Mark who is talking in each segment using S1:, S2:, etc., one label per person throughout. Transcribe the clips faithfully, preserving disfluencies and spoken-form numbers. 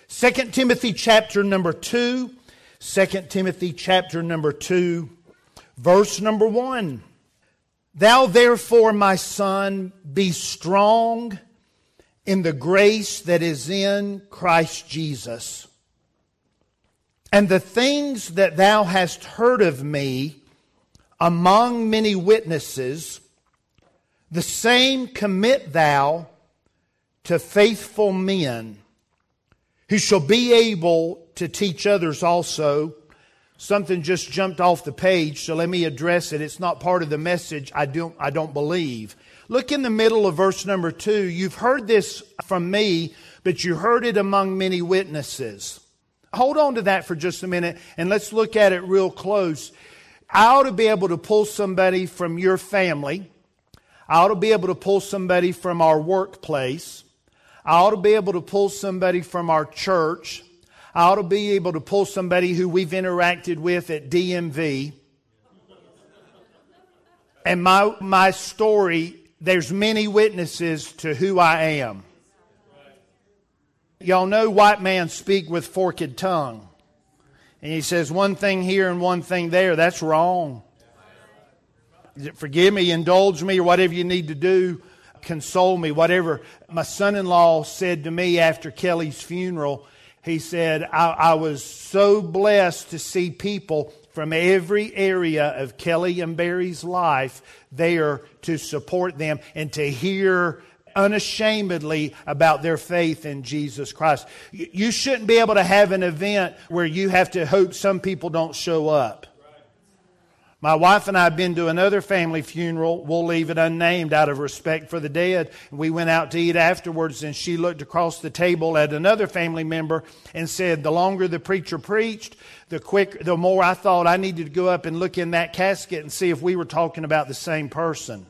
S1: Second Timothy chapter number two. Second Timothy chapter number two, verse number one. Thou therefore, my son, be strong in the grace that is in Christ Jesus. And the things that thou hast heard of me among many witnesses, the same commit thou to faithful men, who shall be able to teach others also. Something just jumped off the page, so let me address it. It's not part of the message, I don't, I don't believe. Look in the middle of verse number two. You've heard this from me, but you heard it among many witnesses. Hold on to that for just a minute, and let's look at it real close. I ought to be able to pull somebody from your family. I ought to be able to pull somebody from our workplace. I ought to be able to pull somebody from our church. I ought to be able to pull somebody who we've interacted with at D M V. And my, my story, there's many witnesses to who I am. Y'all know white men speak with forked tongue. And he says one thing here and one thing there. That's wrong. Forgive me, indulge me, or whatever you need to do. Console me, whatever. My son-in-law said to me after Kelly's funeral, he said, I, I was so blessed to see people from every area of Kelly and Barry's life there to support them and to hear unashamedly about their faith in Jesus Christ. You shouldn't be able to have an event where you have to hope some people don't show up. My wife and I have been to another family funeral. We'll leave it unnamed out of respect for the dead. We went out to eat afterwards, and she looked across the table at another family member and said, the longer the preacher preached, the quicker, the more I thought I needed to go up and look in that casket and see if we were talking about the same person.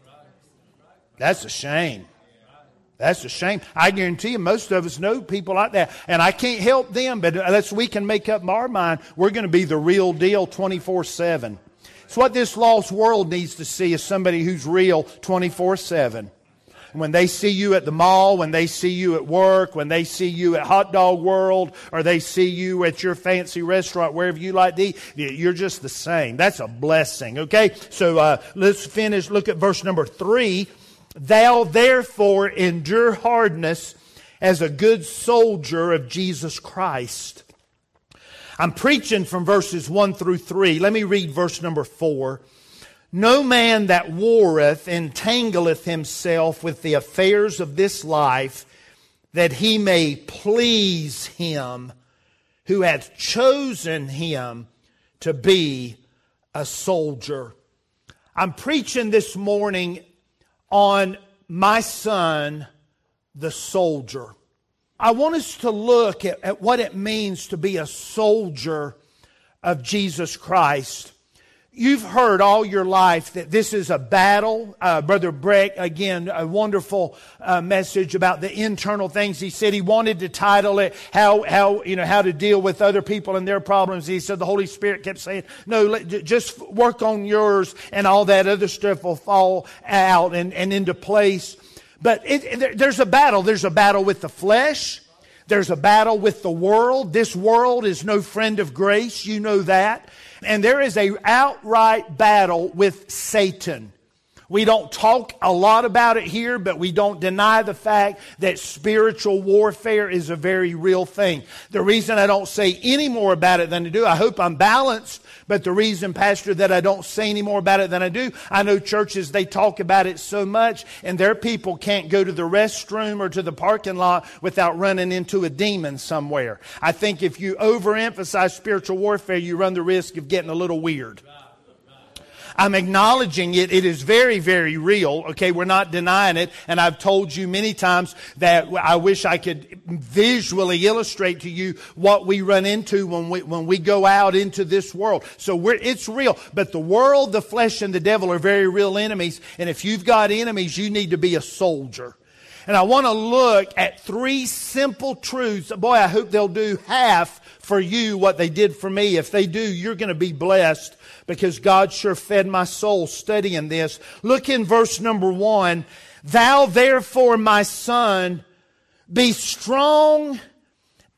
S1: That's a shame. That's a shame. I guarantee you most of us know people like that. And I can't help them, but unless we can make up our mind, we're going to be the real deal twenty-four seven. It's what this lost world needs to see is somebody who's real twenty-four seven. When they see you at the mall, when they see you at work, when they see you at Hot Dog World, or they see you at your fancy restaurant, wherever you like to eat, you're just the same. That's a blessing, okay? So uh, let's finish. Look at verse number three. Thou therefore endure hardness as a good soldier of Jesus Christ. I'm preaching from verses one through three. Let me read verse number four. No man that warreth entangleth himself with the affairs of this life, that he may please him who hath chosen him to be a soldier. I'm preaching this morning on my son, the soldier. I want us to look at, at what it means to be a soldier of Jesus Christ. You've heard all your life that this is a battle. Uh, Brother Breck, again, a wonderful uh, message about the internal things. He said he wanted to title it how, how, you know, how to deal with other people and their problems. He said the Holy Spirit kept saying, no, let, just work on yours and all that other stuff will fall out and, and into place. But it, it, there's a battle. There's a battle with the flesh. There's a battle with the world. This world is no friend of grace. You know that. And there is an outright battle with Satan. We don't talk a lot about it here, but we don't deny the fact that spiritual warfare is a very real thing. The reason I don't say any more about it than I do, I hope I'm balanced, but the reason, Pastor, that I don't say any more about it than I do, I know churches, they talk about it so much, and their people can't go to the restroom or to the parking lot without running into a demon somewhere. I think if you overemphasize spiritual warfare, you run the risk of getting a little weird. I'm acknowledging it. It is very, very real. Okay, we're not denying it. And I've told you many times that I wish I could visually illustrate to you what we run into when we when we go out into this world. So we're it's real. But the world, the flesh, and the devil are very real enemies. And if you've got enemies, you need to be a soldier. And I want to look at three simple truths. Boy, I hope they'll do half for you what they did for me. If they do, you're going to be blessed, because God sure fed my soul studying this. Look in verse number one. Thou therefore, my son, be strong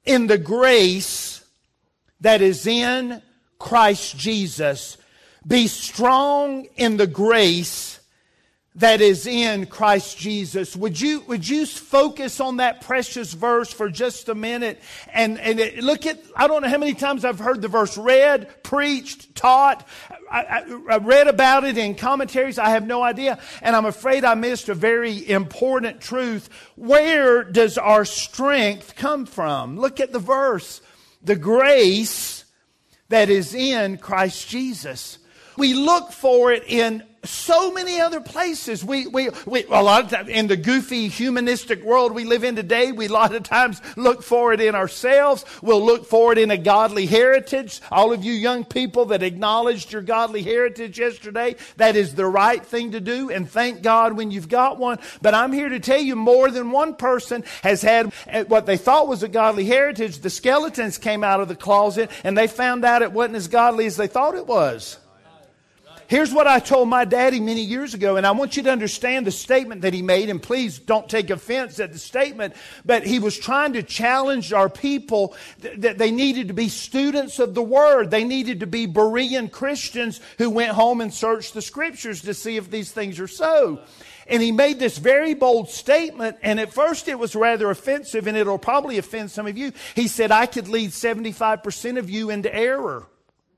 S1: in the grace that is in Christ Jesus. Be strong in the grace that is in Christ Jesus. Would you, would you focus on that precious verse for just a minute? And, and it, look at, I don't know how many times I've heard the verse read, preached, taught. I, I, I read about it in commentaries. I have no idea. And I'm afraid I missed a very important truth. Where does our strength come from? Look at the verse. The grace that is in Christ Jesus. We look for it in so many other places. We, we, we, a lot of times in the goofy humanistic world we live in today, we a lot of times look for it in ourselves. We'll look for it in a godly heritage. All of you young people that acknowledged your godly heritage yesterday, that is the right thing to do, and thank God when you've got one. But I'm here to tell you, more than one person has had what they thought was a godly heritage. The skeletons came out of the closet and they found out it wasn't as godly as they thought it was. Here's what I told my daddy many years ago, and I want you to understand the statement that he made, and please don't take offense at the statement, but he was trying to challenge our people th- that they needed to be students of the Word. They needed to be Berean Christians who went home and searched the Scriptures to see if these things are so. And he made this very bold statement, and at first it was rather offensive, and it'll probably offend some of you. He said, I could lead seventy-five percent of you into error.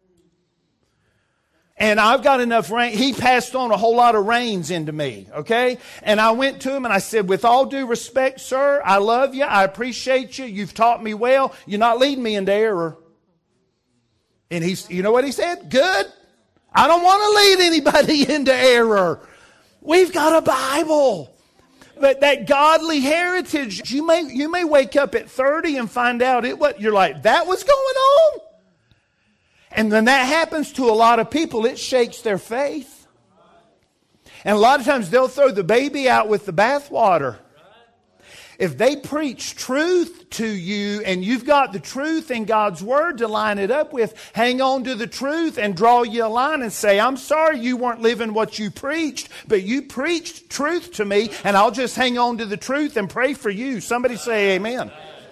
S1: And I've got enough rain. He passed on a whole lot of rains into me, okay? And I went to him and I said, with all due respect, sir, I love you. I appreciate you. You've taught me well. You're not leading me into error. And he's, you know what he said? Good. I don't want to lead anybody into error. We've got a Bible. But that godly heritage, you may, you may wake up at thirty and find out it what you're like, that was going on? And when that happens to a lot of people, it shakes their faith. And a lot of times they'll throw the baby out with the bathwater. If they preach truth to you and you've got the truth in God's Word to line it up with, hang on to the truth and draw you a line and say, I'm sorry you weren't living what you preached, but you preached truth to me and I'll just hang on to the truth and pray for you. Somebody say amen.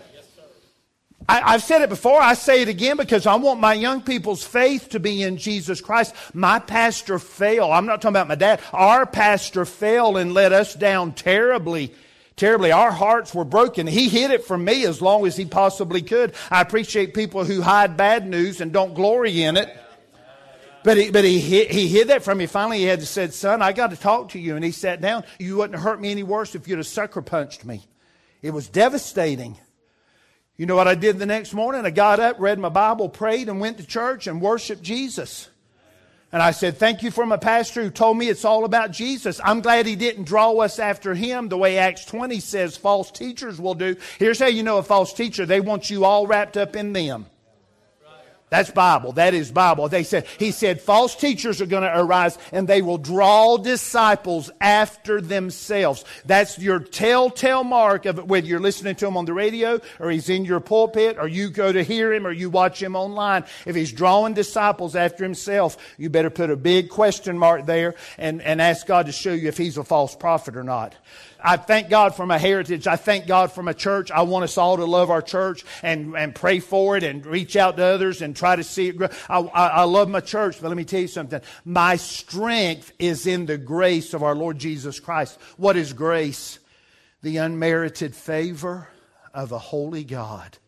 S1: I, I've said it before, I say it again because I want my young people's faith to be in Jesus Christ. My pastor fell. I'm not talking about my dad. Our pastor fell and let us down terribly, terribly. Our hearts were broken. He hid it from me as long as he possibly could. I appreciate people who hide bad news and don't glory in it. But he, but he, hid, he hid that from me. Finally, he had to say, son, I got to talk to you. And he sat down. You wouldn't have hurt me any worse if you'd have sucker punched me. It was devastating. You know what I did the next morning? I got up, read my Bible, prayed, and went to church and worshiped Jesus. And I said, thank you for my pastor who told me it's all about Jesus. I'm glad he didn't draw us after him the way Acts twenty says false teachers will do. Here's how you know a false teacher. They want you all wrapped up in them. That's Bible. That is Bible. They said, he said, false teachers are going to arise and they will draw disciples after themselves. That's your telltale mark of it, whether you're listening to him on the radio or he's in your pulpit or you go to hear him or you watch him online. If he's drawing disciples after himself, you better put a big question mark there and, and ask God to show you if he's a false prophet or not. I thank God for my heritage. I thank God for my church. I want us all to love our church and, and pray for it and reach out to others and try to see it grow. I, I, I love my church, but let me tell you something. My strength is in the grace of our Lord Jesus Christ. What is grace? The unmerited favor of a holy God.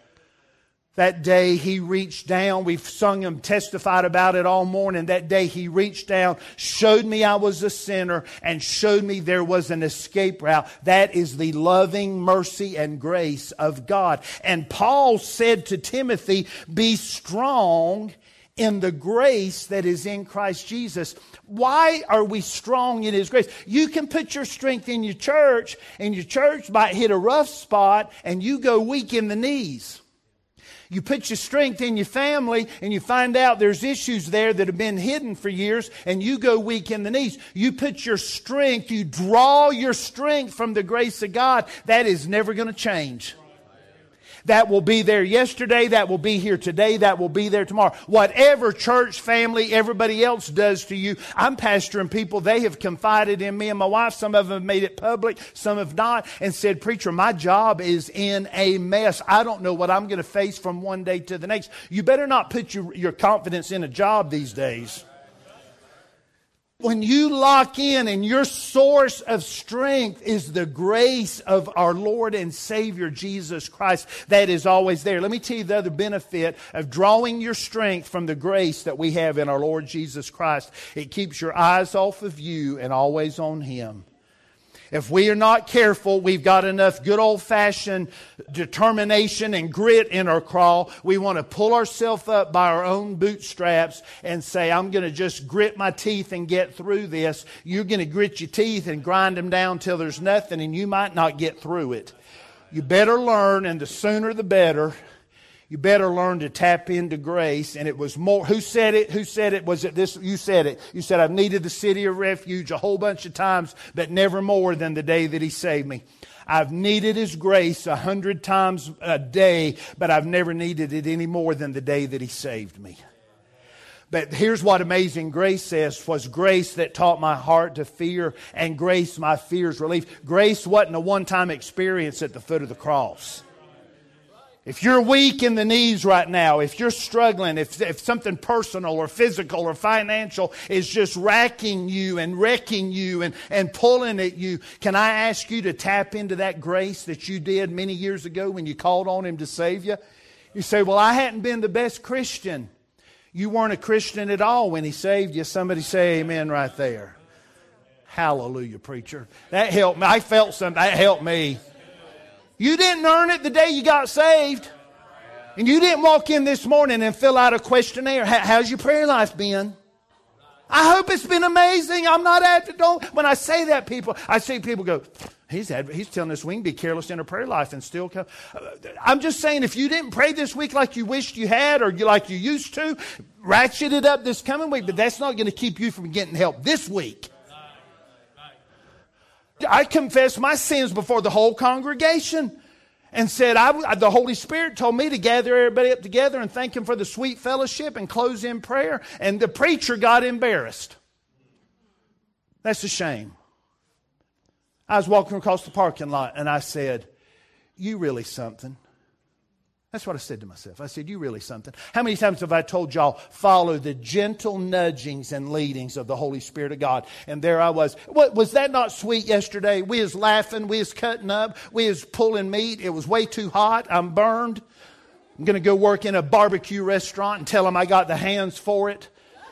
S1: That day he reached down, we've sung him, testified about it all morning. That day he reached down, showed me I was a sinner, and showed me there was an escape route. That is the loving mercy and grace of God. And Paul said to Timothy, be strong in the grace that is in Christ Jesus. Why are we strong in His grace? You can put your strength in your church, and your church might hit a rough spot, and you go weak in the knees. You put your strength in your family and you find out there's issues there that have been hidden for years and you go weak in the knees. You put your strength, you draw your strength from the grace of God. That is never going to change. That will be there yesterday, that will be here today, that will be there tomorrow. Whatever church family, everybody else does to you. I'm pastoring people, they have confided in me and my wife. Some of them have made it public, some have not, and said, preacher, my job is in a mess. I don't know what I'm going to face from one day to the next. You better not put your, your confidence in a job these days. When you lock in and your source of strength is the grace of our Lord and Savior Jesus Christ, that is always there. Let me tell you the other benefit of drawing your strength from the grace that we have in our Lord Jesus Christ. It keeps your eyes off of you and always on Him. If we are not careful, we've got enough good old-fashioned determination and grit in our crawl. We want to pull ourselves up by our own bootstraps and say, I'm going to just grit my teeth and get through this. You're going to grit your teeth and grind them down till there's nothing, and you might not get through it. You better learn, and the sooner the better. You better learn to tap into grace. And it was more, who said it? Who said it? Was it this? You said it. You said, I've needed the city of refuge a whole bunch of times, but never more than the day that He saved me. I've needed His grace a hundred times a day, but I've never needed it any more than the day that He saved me. But here's what Amazing Grace says, was grace that taught my heart to fear, and grace my fears relief. Grace wasn't a one-time experience at the foot of the cross. If you're weak in the knees right now, if you're struggling, if, if something personal or physical or financial is just racking you and wrecking you and, and pulling at you, can I ask you to tap into that grace that you did many years ago when you called on Him to save you? You say, well, I hadn't been the best Christian. You weren't a Christian at all when He saved you. Somebody say amen right there. Hallelujah, preacher. That helped me. I felt something. That helped me. You didn't earn it the day you got saved. And you didn't walk in this morning and fill out a questionnaire. How's your prayer life been? I hope it's been amazing. I'm not after, don't. When I say that, people, I see people go, he's had, he's telling us we can be careless in our prayer life and still come. I'm just saying, if you didn't pray this week like you wished you had or you, like you used to, ratchet it up this coming week. But that's not going to keep you from getting help this week. I confessed my sins before the whole congregation and said, I, the Holy Spirit told me to gather everybody up together and thank Him for the sweet fellowship and close in prayer. And the preacher got embarrassed. That's a shame. I was walking across the parking lot and I said, you really something. That's what I said to myself. I said, you really something. How many times have I told y'all, follow the gentle nudgings and leadings of the Holy Spirit of God? And there I was. What, was that not sweet yesterday? We was laughing. We was cutting up. We was pulling meat. It was way too hot. I'm burned. I'm going to go work in a barbecue restaurant and tell them I got the hands for it.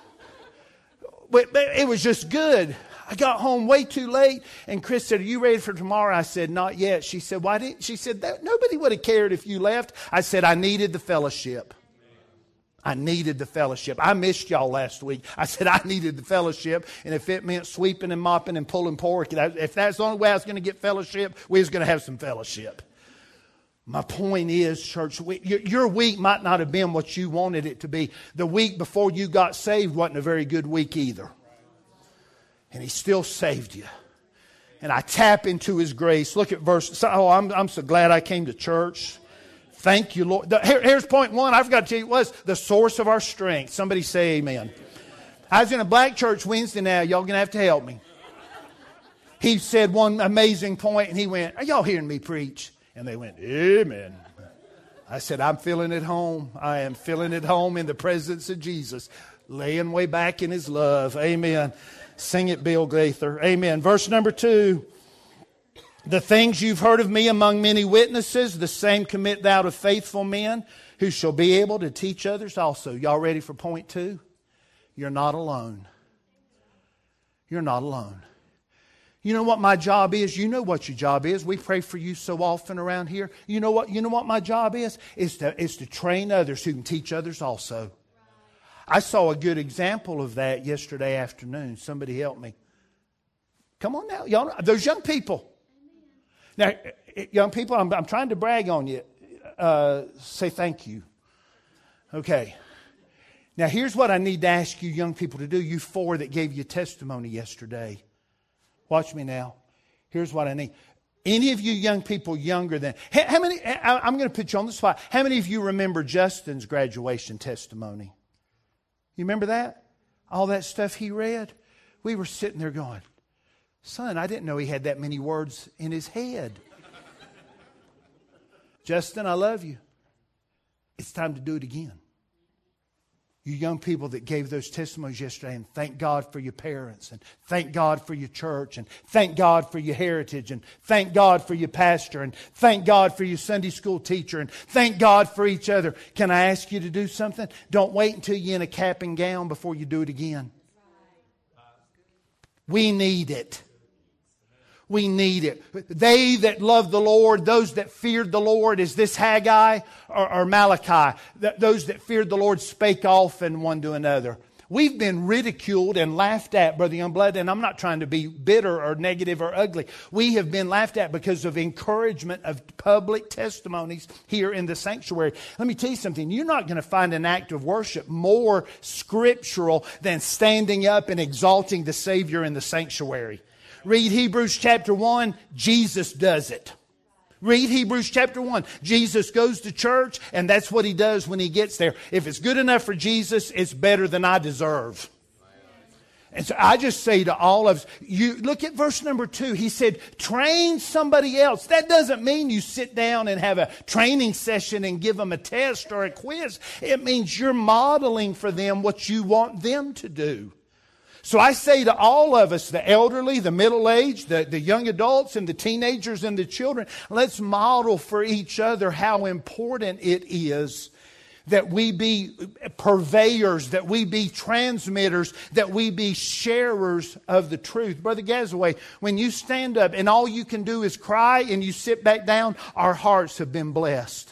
S1: But, but it was just good. I got home way too late, and Chris said, are you ready for tomorrow? I said, not yet. She said, why didn't? She said, that, nobody would have cared if you left. I said, I needed the fellowship. I needed the fellowship. I missed y'all last week. I said, I needed the fellowship, and if it meant sweeping and mopping and pulling pork, if that's the only way I was going to get fellowship, we was going to have some fellowship. My point is, church, we, your, your week might not have been what you wanted it to be. The week before you got saved wasn't a very good week either. And He still saved you. And I tap into His grace. Look at verse. Oh, I'm, I'm so glad I came to church. Thank you, Lord. The, here, here's point one. I forgot to tell you, it was the source of our strength. Somebody say amen. I was in a black church Wednesday now. Y'all going to have to help me. He said one amazing point, and he went, are y'all hearing me preach? And they went, amen. I said, I'm feeling at home. I am feeling at home in the presence of Jesus. Laying way back in His love. Amen. Sing it, Bill Gaither. Amen. Verse number two. The things you've heard of me among many witnesses, the same commit thou to faithful men who shall be able to teach others also. Y'all ready for point two? You're not alone. You're not alone. You know what my job is? You know what your job is. We pray for you so often around here. You know what? You know what my job is? Is to, is to train others who can teach others also. I saw a good example of that yesterday afternoon. Somebody help me. Come on now. Y'all, those young people. Now, young people, I'm, I'm trying to brag on you. Uh, say thank you. Okay. Now, here's what I need to ask you young people to do. You four that gave you testimony yesterday. Watch me now. Here's what I need. Any of you young people younger than, how how many, I- I'm going to put you on the spot. How many of you remember Justin's graduation testimony? You remember that? All that stuff he read? We were sitting there going, son, I didn't know he had that many words in his head. Justin, I love you. It's time to do it again. You young people that gave those testimonies yesterday, and thank God for your parents, and thank God for your church, and thank God for your heritage, and thank God for your pastor, and thank God for your Sunday school teacher, and thank God for each other. Can I ask you to do something? Don't wait until you're in a cap and gown before you do it again. We need it. We need it. They that love the Lord, those that feared the Lord, is this Haggai or, or Malachi? Th- those that feared the Lord spake often one to another. We've been ridiculed and laughed at, Brother Youngblood, and I'm not trying to be bitter or negative or ugly. We have been laughed at because of encouragement of public testimonies here in the sanctuary. Let me tell you something. You're not going to find an act of worship more scriptural than standing up and exalting the Savior in the sanctuary. Read Hebrews chapter one, Jesus does it. Read Hebrews chapter one. Jesus goes to church, and that's what He does when He gets there. If it's good enough for Jesus, it's better than I deserve. And so I just say to all of us, you look at verse number two. He said, train somebody else. That doesn't mean you sit down and have a training session and give them a test or a quiz. It means you're modeling for them what you want them to do. So I say to all of us, the elderly, the middle-aged, the, the young adults, and the teenagers and the children, let's model for each other how important it is that we be purveyors, that we be transmitters, that we be sharers of the truth. Brother Gazaway, when you stand up and all you can do is cry and you sit back down, our hearts have been blessed.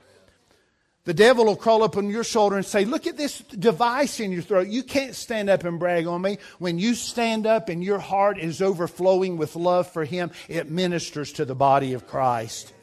S1: The devil will crawl up on your shoulder and say, look at this device in your throat. You can't stand up and brag on me. When you stand up and your heart is overflowing with love for Him, it ministers to the body of Christ.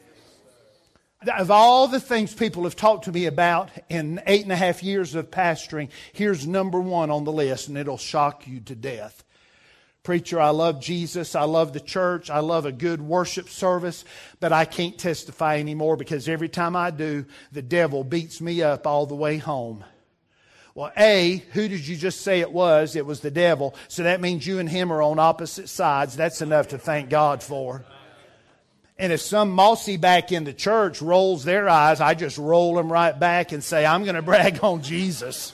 S1: Of all the things people have talked to me about in eight and a half years of pastoring, here's number one on the list, and it'll shock you to death. Preacher, I love Jesus. I love the church. I love a good worship service, but I can't testify anymore because every time I do, the devil beats me up all the way home. Well, A, who did you just say it was? It was the devil. So that means you and him are on opposite sides. That's enough to thank God for. And if some mossy back in the church rolls their eyes, I just roll them right back and say, I'm going to brag on Jesus.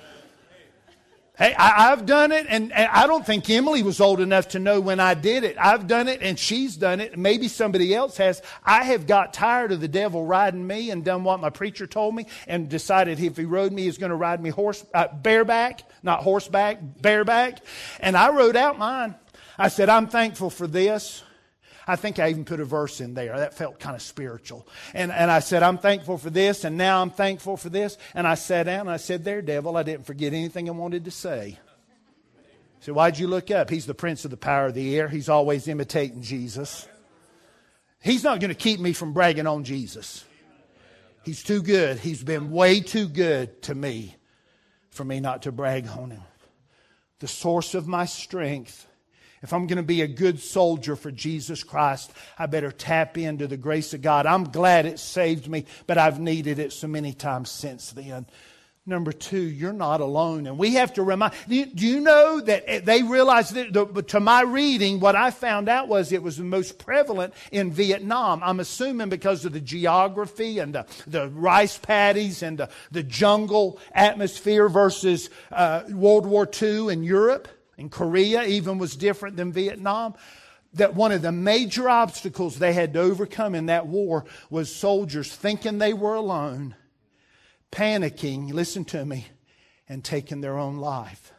S1: Hey, I, I've done it, and, and I don't think Emily was old enough to know when I did it. I've done it, and she's done it. Maybe somebody else has. I have got tired of the devil riding me and done what my preacher told me and decided if he rode me, he's going to ride me horse uh, bareback, not horseback, bareback. And I wrote out mine. I said, I'm thankful for this. I think I even put a verse in there. That felt kind of spiritual. And, and I said, I'm thankful for this, and now I'm thankful for this. And I sat down and I said, there, devil, I didn't forget anything I wanted to say. So why'd you look up? He's the prince of the power of the air. He's always imitating Jesus. He's not going to keep me from bragging on Jesus. He's too good. He's been way too good to me for me not to brag on Him. The source of my strength. If I'm going to be a good soldier for Jesus Christ, I better tap into the grace of God. I'm glad it saved me, but I've needed it so many times since then. Number two, you're not alone. And we have to remind, do you, do you know that they realized that, the, to my reading, what I found out was it was the most prevalent in Vietnam. I'm assuming because of the geography and the, the rice paddies and the, the jungle atmosphere versus uh, World War Two in Europe. And Korea even was different than Vietnam. That one of the major obstacles they had to overcome in that war was soldiers thinking they were alone, panicking, listen to me, and taking their own life.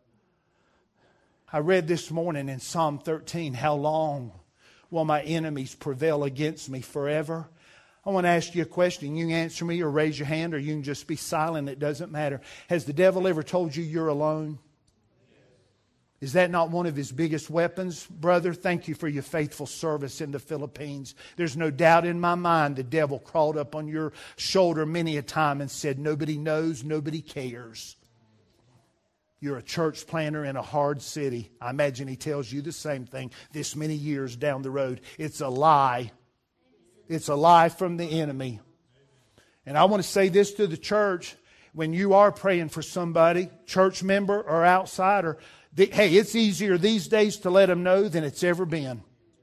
S1: I read this morning in Psalm thirteen, how long will my enemies prevail against me forever? I want to ask you a question. You can answer me or raise your hand, or you can just be silent. It doesn't matter. Has the devil ever told you you're alone? Is that not one of his biggest weapons? Brother, thank you for your faithful service in the Philippines. There's no doubt in my mind the devil crawled up on your shoulder many a time and said, nobody knows, nobody cares. You're a church planter in a hard city. I imagine he tells you the same thing this many years down the road. It's a lie. It's a lie from the enemy. And I want to say this to the church. When you are praying for somebody, church member or outsider, the, hey, it's easier these days to let them know than it's ever been.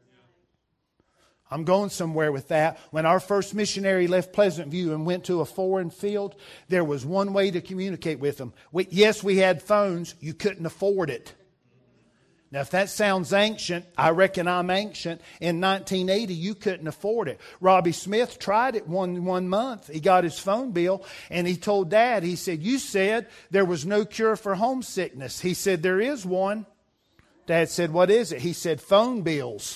S1: I'm going somewhere with that. When our first missionary left Pleasant View and went to a foreign field, there was one way to communicate with them. We, yes, we had phones. You couldn't afford it. Now, if that sounds ancient, I reckon I'm ancient. In nineteen eighty, you couldn't afford it. Robbie Smith tried it one, one month. He got his phone bill and he told Dad, he said, you said there was no cure for homesickness. He said, there is one. Dad said, what is it? He said, phone bills.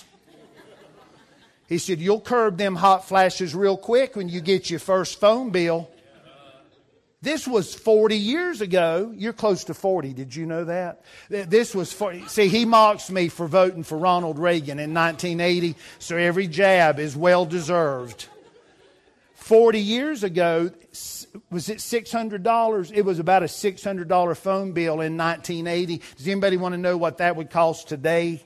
S1: He said, you'll curb them hot flashes real quick when you get your first phone bill. This was forty years ago. You're close to forty. Did you know that? This was forty. See, he mocks me for voting for Ronald Reagan in nineteen eighty, so every jab is well deserved. forty years ago, was it six hundred dollars? It was about a six hundred dollars phone bill in nineteen eighty. Does anybody want to know what that would cost today?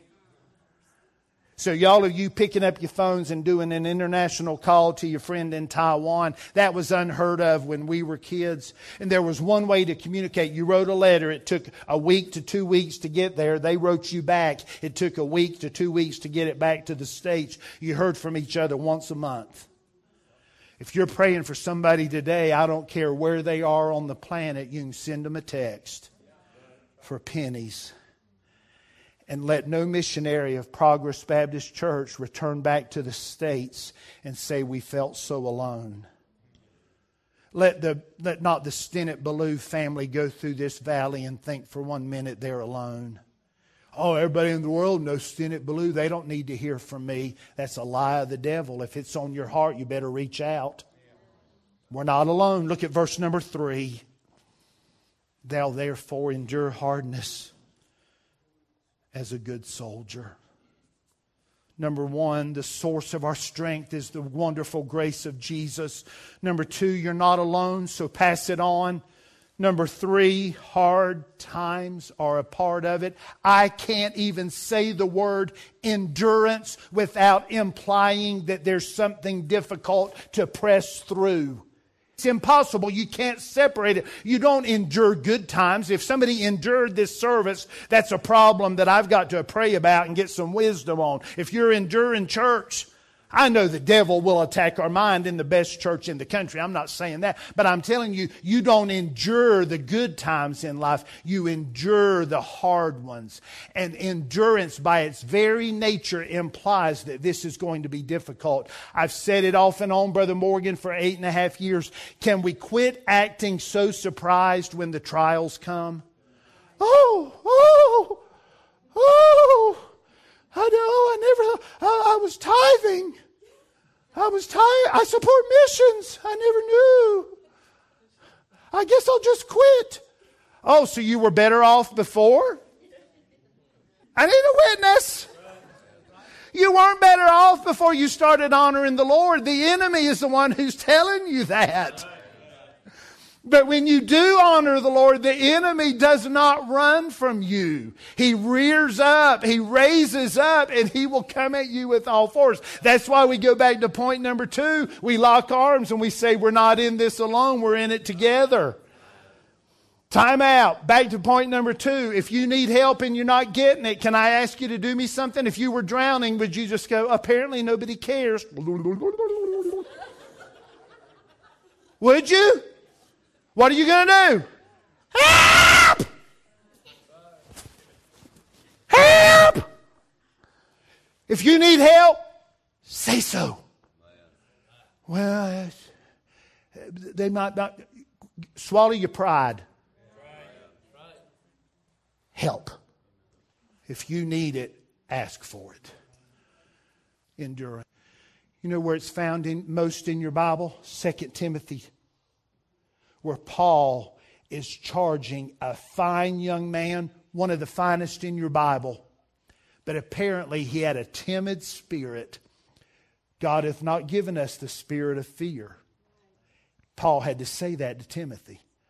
S1: So y'all of you picking up your phones and doing an international call to your friend in Taiwan, that was unheard of when we were kids. And there was one way to communicate. You wrote a letter. It took a week to two weeks to get there. They wrote you back. It took a week to two weeks to get it back to the States. You heard from each other once a month. If you're praying for somebody today, I don't care where they are on the planet, you can send them a text for pennies. And let no missionary of Progress Baptist Church return back to the States and say we felt so alone. Let the let not the Stinnett Ballou family go through this valley and think for one minute they're alone. Oh, everybody in the world knows Stinnett Ballou. They don't need to hear from me. That's a lie of the devil. If it's on your heart, you better reach out. We're not alone. Look at verse number three. Thou therefore endure hardness as a good soldier. Number one, the source of our strength is the wonderful grace of Jesus. Number two, you're not alone, so pass it on. Number three, hard times are a part of it. I can't even say the word endurance without implying that there's something difficult to press through. It's impossible. You can't separate it. You don't endure good times. If somebody endured this service, that's a problem that I've got to pray about and get some wisdom on. If you're enduring church, I know the devil will attack our mind in the best church in the country. I'm not saying that. But I'm telling you, you don't endure the good times in life. You endure the hard ones. And endurance by its very nature implies that this is going to be difficult. I've said it off and on, Brother Morgan, for eight and a half years. Can we quit acting so surprised when the trials come? Oh, oh, oh. I know, I never, I, I was tithing. I was tithing. I support missions. I never knew. I guess I'll just quit. Oh, so you were better off before? I need a witness. You weren't better off before you started honoring the Lord. The enemy is the one who's telling you that. But when you do honor the Lord, the enemy does not run from you. He rears up, he raises up, and he will come at you with all force. That's why we go back to point number two. We lock arms and we say we're not in this alone, we're in it together. Time out. Back to point number two. If you need help and you're not getting it, can I ask you to do me something? If you were drowning, would you just go, apparently nobody cares? Would you? What are you going to do? Help! Help! If you need help, say so. Well, they might not. Swallow your pride. Help. If you need it, ask for it. Endurance. You know where it's found in most in your Bible? Second Timothy. Where Paul is charging a fine young man, one of the finest in your Bible. But apparently he had a timid spirit. God hath not given us the spirit of fear. Paul had to say that to Timothy.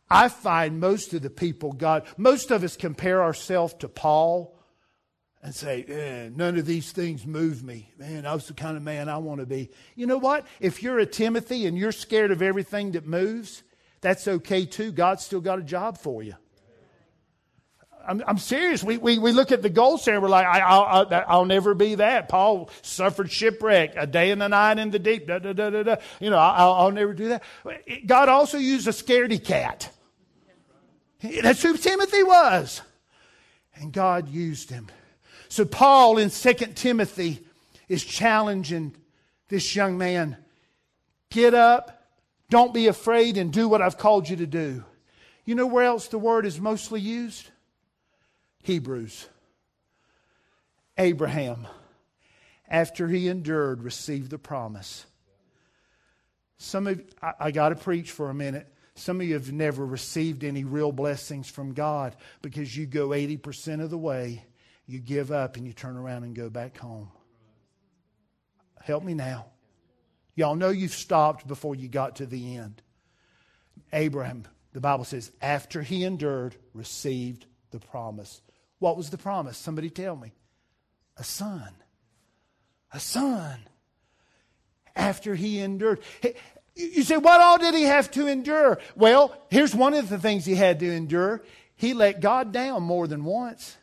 S1: I find most of the people God, most of us compare ourselves to Paul and say, eh, none of these things move me. Man, I was the kind of man I want to be. You know what? If you're a Timothy and you're scared of everything that moves, that's okay too. God's still got a job for you. I'm, I'm serious. We, we we look at the gold standard. We're like, I, I'll, I'll, I'll never be that. Paul suffered shipwreck, a day and a night in the deep. Da, da, da, da, da. You know, I'll, I'll never do that. God also used a scaredy cat. That's who Timothy was. And God used him. So Paul in Second Timothy is challenging this young man. Get up. Don't be afraid and do what I've called you to do. You know where else the word is mostly used? Hebrews. Abraham, after he endured, received the promise. Some of I, I got to preach for a minute. Some of you have never received any real blessings from God because you go eighty percent of the way, you give up and you turn around and go back home. Help me now. Y'all know you've stopped before you got to the end. Abraham, the Bible says, after he endured, received the promise. What was the promise? Somebody tell me. A son. A son. After he endured. You say, what all did he have to endure? Well, here's one of the things he had to endure. He let God down more than once.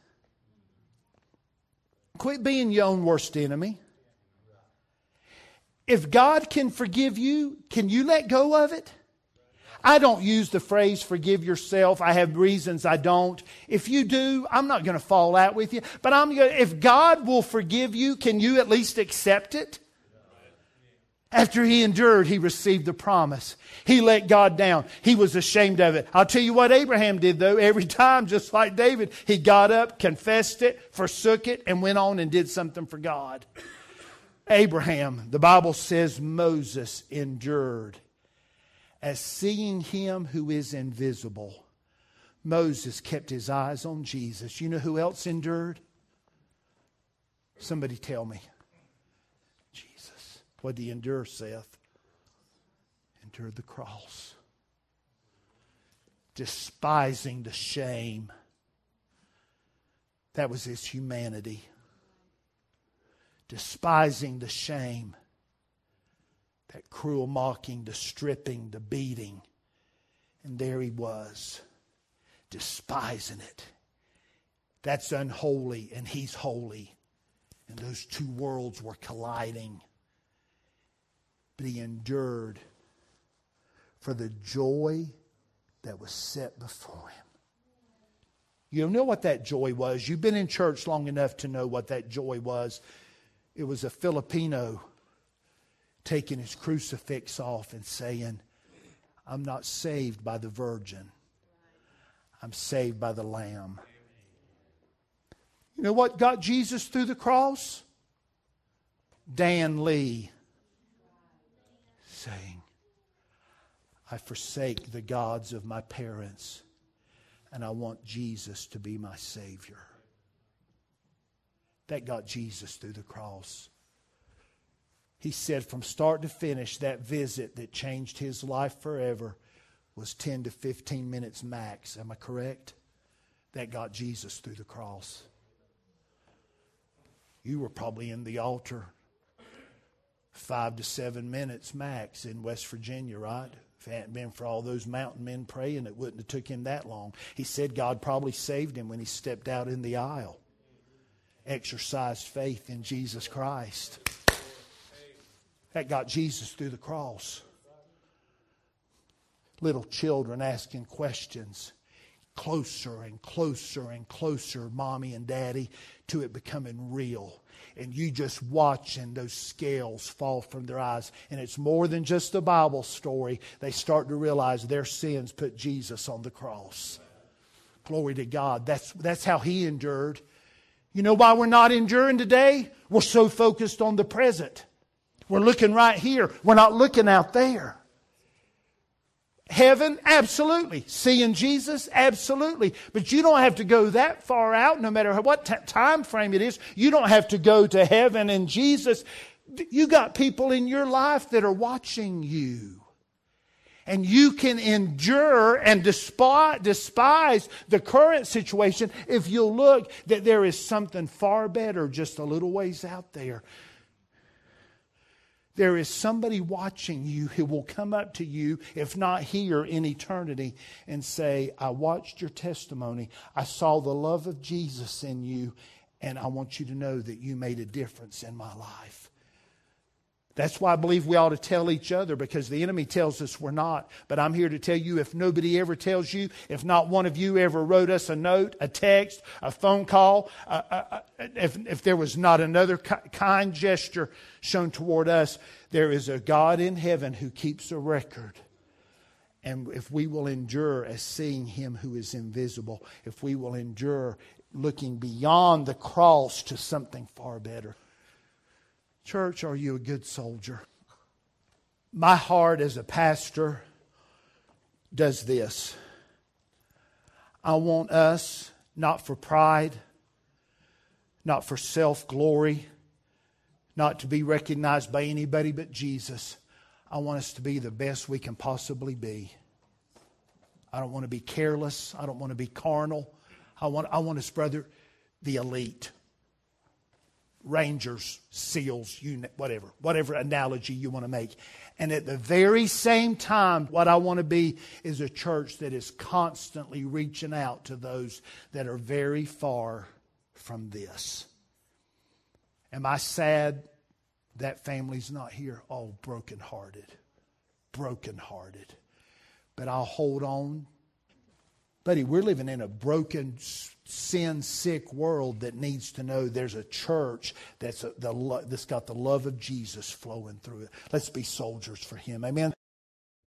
S1: Quit being your own worst enemy. If God can forgive you, can you let go of it? I don't use the phrase forgive yourself. I have reasons I don't. If you do, I'm not going to fall out with you. But I'm going to, if God will forgive you, can you at least accept it? After he endured, he received the promise. He let God down. He was ashamed of it. I'll tell you what Abraham did though. Every time, just like David, he got up, confessed it, forsook it, and went on and did something for God. Abraham, the Bible says Moses endured as seeing him who is invisible. Moses kept his eyes on Jesus. You know who else endured? Somebody tell me. Jesus. What did he endure, Seth? Endured the cross. Despising the shame. That was his humanity. Despising the shame. That cruel mocking, the stripping, the beating. And there he was, despising it. That's unholy and he's holy. And those two worlds were colliding. But he endured for the joy that was set before him. You know what that joy was. You've been in church long enough to know what that joy was. It was a Filipino taking his crucifix off and saying, I'm not saved by the virgin. I'm saved by the Lamb. You know what got Jesus through the cross? Dan Lee saying, I forsake the gods of my parents and I want Jesus to be my Savior. That got Jesus through the cross. He said from start to finish, that visit that changed his life forever was ten to fifteen minutes max. Am I correct? That got Jesus through the cross. You were probably in the altar five to seven minutes max in West Virginia, right? If it hadn't been for all those mountain men praying, it wouldn't have took him that long. He said God probably saved him when he stepped out in the aisle. Exercised faith in Jesus Christ. That got Jesus through the cross. Little children asking questions. Closer and closer and closer, mommy and daddy, to it becoming real. And you just watching those scales fall from their eyes. And it's more than just a Bible story. They start to realize their sins put Jesus on the cross. Glory to God. That's, that's how he endured. You know why we're not enduring today? We're so focused on the present. We're looking right here. We're not looking out there. Heaven, absolutely. Seeing Jesus, absolutely. But you don't have to go that far out, no matter what t- time frame it is. You don't have to go to heaven and Jesus. You got people in your life that are watching you. And you can endure and despise, despise the current situation if you'll look that there is something far better just a little ways out there. There is somebody watching you who will come up to you, if not here, in eternity, and say, I watched your testimony. I saw the love of Jesus in you, and I want you to know that you made a difference in my life. That's why I believe we ought to tell each other, because the enemy tells us we're not. But I'm here to tell you, if nobody ever tells you, if not one of you ever wrote us a note, a text, a phone call, uh, uh, if, if there was not another kind gesture shown toward us, there is a God in heaven who keeps a record. And if we will endure as seeing Him who is invisible, if we will endure looking beyond the cross to something far better. Church, are you a good soldier? My heart as a pastor does this. I want us, not for pride, not for self-glory, not to be recognized by anybody but Jesus. I want us to be the best we can possibly be. I don't want to be careless. I don't want to be carnal. I want, I want us, brother, the elite. Rangers, SEALs, you, whatever, whatever analogy you want to make. And at the very same time, what I want to be is a church that is constantly reaching out to those that are very far from this. Am I sad that family's not here? Oh, brokenhearted, brokenhearted. But I'll hold on. Buddy, we're living in a broken, sin-sick world that needs to know there's a church that's, a, the, that's got the love of Jesus flowing through it. Let's be soldiers for Him. Amen.